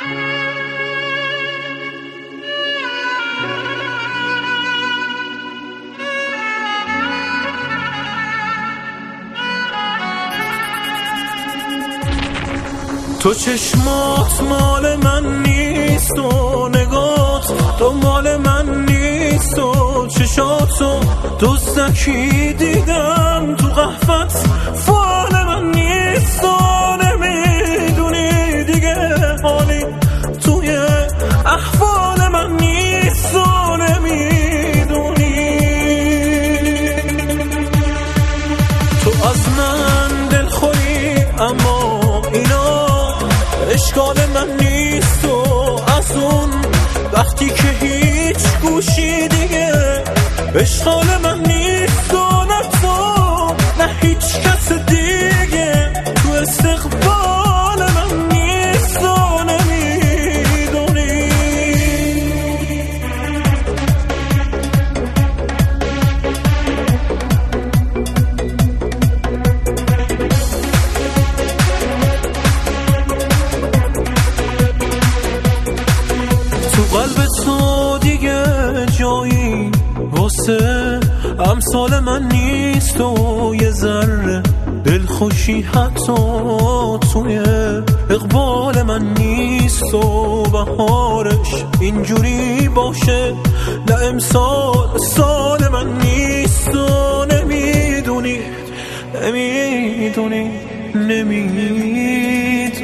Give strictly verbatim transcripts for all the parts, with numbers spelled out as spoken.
تو چشمات مال من نیست و نگات تو مال من نیست و چشاتو دزدکی دیدم تو قهوت فال من نیست و نمیدونی دیگه حالی توی احوال من نیست و نمیدونی تو از من دلخوری اما اینا اشکال من نیست و از اون وقتی که هیچ گوشی دیگه اشکال من نیست و نه تو نه هیچ کس دیگه تو استقبال من نیست و نمیدونی تو قلب تو دیگه جایی واسه امثال من نیست و یه ذره دلخوشی حتی توی اقبال من نیست و بهارش اینجوری باشه نه امسال سال من نیست و نمیدونی نمیدونی نمیدونی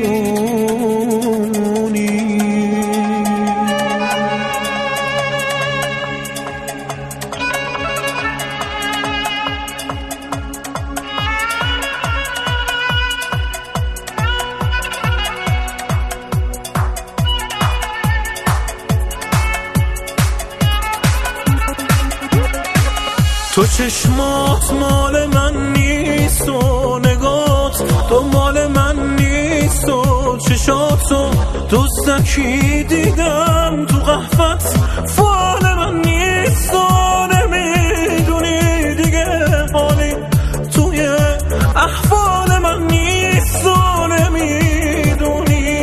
تو چشمات مال من نیست و نگات تو مال من نیست و چشاتو دزدکی دیدم تو قهوت فال من نیست و نمیدونی دیگه حالی توی احوال من نیست و نمیدونی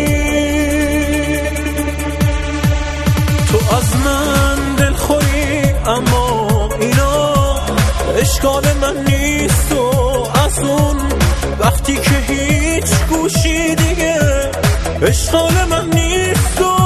تو از من دلخوری اما اینا اشکال من نیست و از اون وقتی که هیچ گوشی دیگه اشکال من نیست و